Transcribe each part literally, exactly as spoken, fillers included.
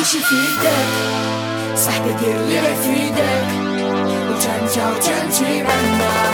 كلشي في يدك، صاحبي دير اللي غير في يدك، وتنتا وتنتي معنا،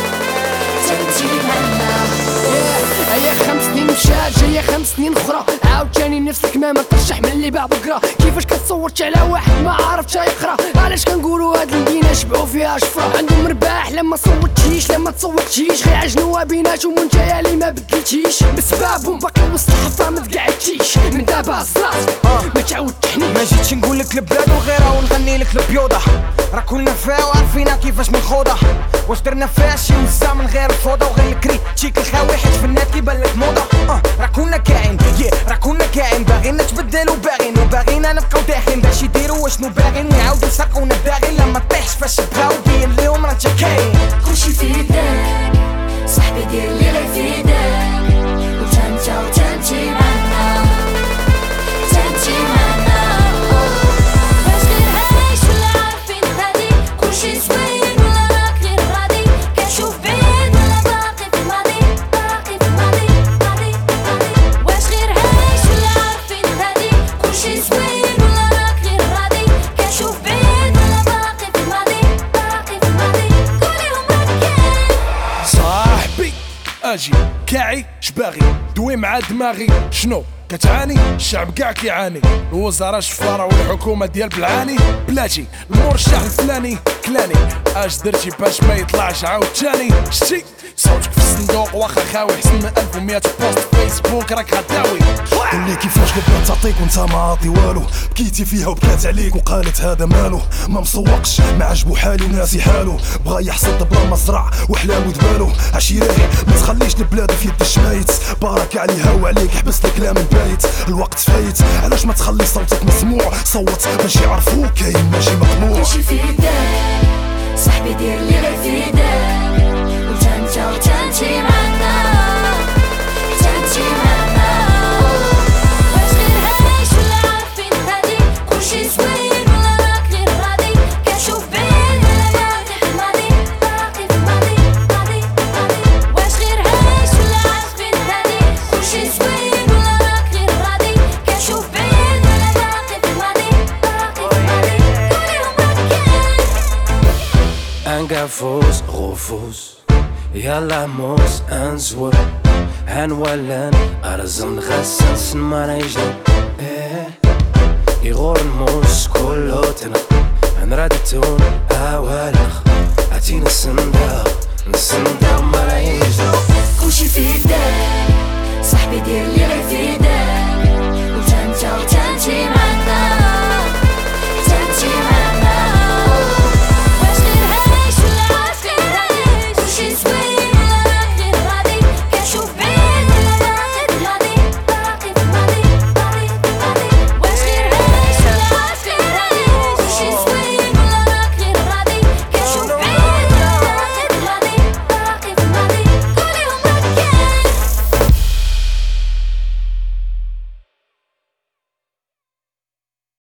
تنتي معنا. هيا خمس سنين مشات جاية خمس سنين اخرى، عاود تاني نفس الكمامة ترشح من اللي باع بكرة. كيفاش كتصورتش على واحد ما عرفتش يقرا؟ علاش كنقولوا هاد المدينة شبعوا فيها شفرة؟ عندهم مرباح لما صوتتيش لما تصوتيش، غير عجنوا بيناتهم وانتيا اللي ما بدلتيش، بسبابهم باقي وسط الحفرة ما تقعدتيش. من دابا الصراط ما تعاود تحنيش. ما جيتش نقولك البلاد وغيرها ونغني لك البيوضة، راه كلنا فيها وعارفينها كيفاش منخوضة. واش درنا فيها شي وزة من غير الفوضى وغير الكري تشيك الخاوي حيت فنات كيبانلك موضة. اه راه كنا كاين يي راه كنا كاين باغيين نتبدلو باغيين وباغيين نبقاو داخلين باش يديروا واشنو باغيين ويعاودوا يسرقونا الداغين لما طيحش فاش بغاو بين ليهم راه انت كاين. كلشي في يدك، صاحبي دير اللي غير في يدك، وتنتا وتنتي معنا، تنتي معنا. واش غير عايش ولا عارفين هادي؟ كلشي زوين ولا راك غير راضي؟ كنشوف بعيد ولا باقي في الماضي؟ باقي في الماضي ماضي ماضي. واش غير عايش ولا عارفين هادي؟ كلشي زوين ولا راك غير راضي؟ كنشوف بعيد ولا باقي في الماضي؟ باقي في الماضي. قوليهم راك كاين صاحبي اجي كاعي شباغي دوي مع دماغي شنو كتعاني؟ الشعب كاع كيعاني، الوزراء الشفاره والحكومه ديال بلعاني بلاتي المرشح الفلاني كلاني. اش درتي باش ما يطلعش عاود تاني؟ شتي صوتك في الصندوق واخا خاوي حسن من ألف ومية بوست فيسبوك راك غداوي. قولي كيفاش قبلت تعطيك وانت ما عاطي والو، بكيتي فيها وبكات عليك وقالت هذا مالو، ما مسوقش ما عجبو حالو ناسي حالو، بغا يحصد بلا مزرع وحلامو دبالو. عشيريه ما تخليش البلاد في يد الشمايت، بارك عليها وعليك حبس الكلام البايت، الوقت فايت علاش ما تخلي صوتك مسموع؟ صوت باش يعرفوك كاين ماشي مقموع. كلشي في يدك، صاحبي دير اللي غير في يدك، وتنتا وتنتي معنا، تنتي معنا. واش غير عايش ولا عارفين هادي؟ كلشي زوين ولا راك غير راضي؟ كنشوف بعيد ولا باقي في الماضي؟ باقي في الماضي ماضي ماضي. واش غير عايش ولا عارفين هادي؟ كلشي زوين ولا راك غير راضي؟ كنشوف بعيد ولا باقي في الماضي؟ باقي في الماضي. قوليهم راك كاين انقفوز غفوز يلا موس انزور هنولن ارزم غسل سنما نيجن ايه يغور الموس كلوتنا هنردتون اوالخ عتين السندا السندا ما نيجن. كلشي في يدك، صاحبي دير اللي غير في يدك،